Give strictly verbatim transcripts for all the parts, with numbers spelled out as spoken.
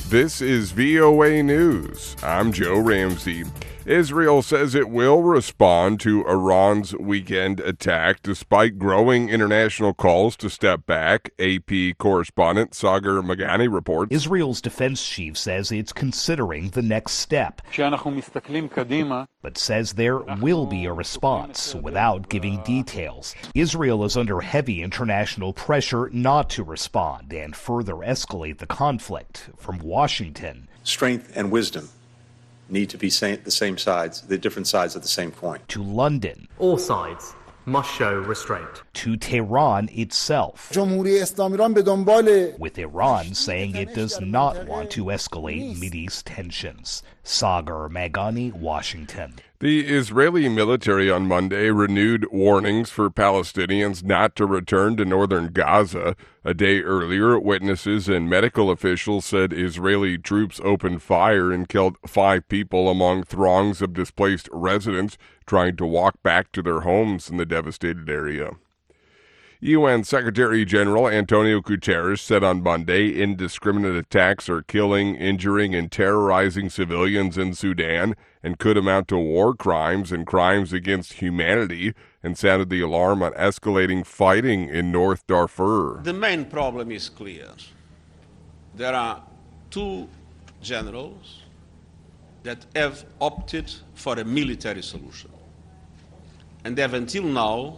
This is V O A News. I'm Joe Ramsey. Israel says it will respond to Iran's weekend attack despite growing international calls to step back. A P correspondent Sagar Magani reports. Israel's defense chief says it's considering the next step, but says there will be a response without giving details. Israel is under heavy international pressure not to respond and further escalate the conflict. From Washington, strength and wisdom need to be the same sides, the different sides of the same coin. To London, all sides must show restraint. To Tehran itself, with Iran saying it does not want to escalate Mideast tensions. Sagar Magani, Washington. The Israeli military on Monday renewed warnings for Palestinians not to return to northern Gaza. A day earlier, witnesses and medical officials said Israeli troops opened fire and killed five people among throngs of displaced residents trying to walk back to their homes in the devastated area. U N Secretary General Antonio Guterres said on Monday indiscriminate attacks are killing, injuring, and terrorizing civilians in Sudan and could amount to war crimes and crimes against humanity, and sounded the alarm on escalating fighting in North Darfur. The main problem is clear. There are two generals that have opted for a military solution and have until now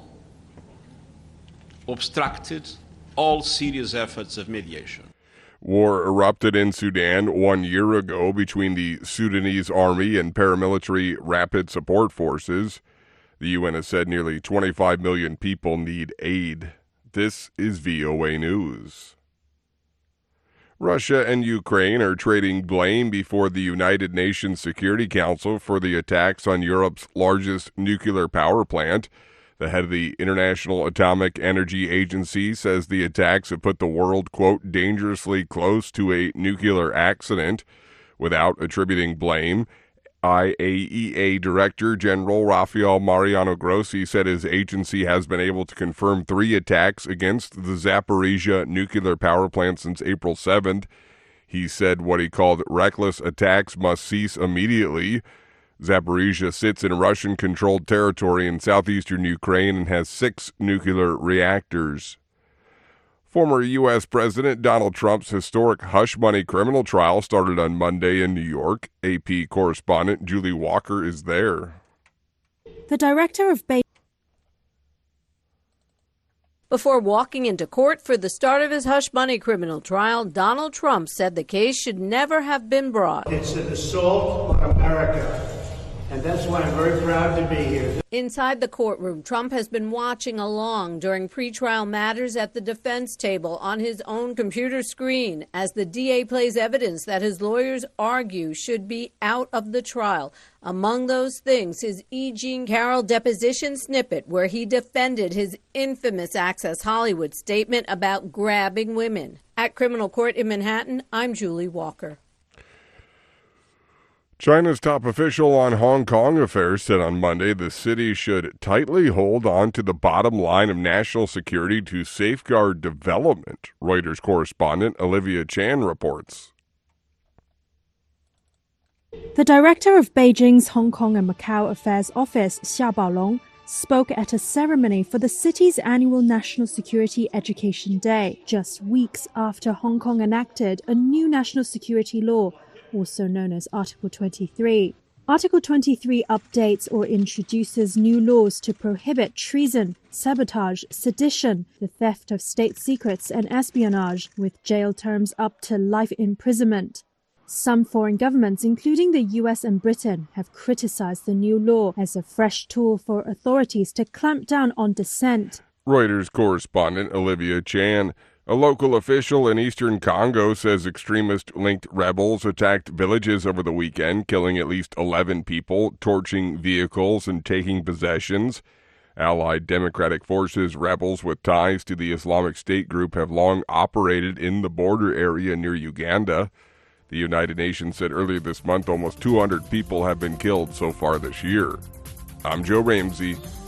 obstructed all serious efforts of mediation. War erupted in Sudan one year ago between the Sudanese army and paramilitary rapid support forces. The U N has said nearly twenty-five million people need aid. This is V O A News. Russia and Ukraine are trading blame before the United Nations Security Council for the attacks on Europe's largest nuclear power plant. The head of the International Atomic Energy Agency says the attacks have put the world, quote, dangerously close to a nuclear accident. Without attributing blame, I A E A Director General Rafael Mariano Grossi said his agency has been able to confirm three attacks against the Zaporizhia nuclear power plant since April seventh. He said what he called reckless attacks must cease immediately. Zaporizhia sits in Russian-controlled territory in southeastern Ukraine and has six nuclear reactors. Former U S President Donald Trump's historic hush money criminal trial started on Monday in New York. A P correspondent Julie Walker is there. The director of Beijing. Before walking into court for the start of his hush money criminal trial, Donald Trump said the case should never have been brought. It's an assault on America. And that's why I'm very proud to be here. Inside the courtroom, Trump has been watching along during pretrial matters at the defense table on his own computer screen as the D A plays evidence that his lawyers argue should be out of the trial. Among those things, his E. Jean Carroll deposition snippet where he defended his infamous Access Hollywood statement about grabbing women. At criminal court in Manhattan, I'm Julie Walker. China's top official on Hong Kong affairs said on Monday the city should tightly hold on to the bottom line of national security to safeguard development. Reuters correspondent Olivia Chan reports. The director of Beijing's Hong Kong and Macau Affairs Office, Xia Baolong, spoke at a ceremony for the city's annual National Security Education Day, just weeks after Hong Kong enacted a new national security law, also known as Article twenty-three. Article twenty-three updates or introduces new laws to prohibit treason, sabotage, sedition, the theft of state secrets, and espionage, with jail terms up to life imprisonment. Some foreign governments, including the U S and Britain, have criticized the new law as a fresh tool for authorities to clamp down on dissent. Reuters correspondent Olivia Chan. A local official in eastern Congo says extremist-linked rebels attacked villages over the weekend, killing at least eleven people, torching vehicles, and taking possessions. Allied Democratic Forces rebels with ties to the Islamic State group have long operated in the border area near Uganda. The United Nations said earlier this month almost two hundred people have been killed so far this year. I'm Joe Ramsey.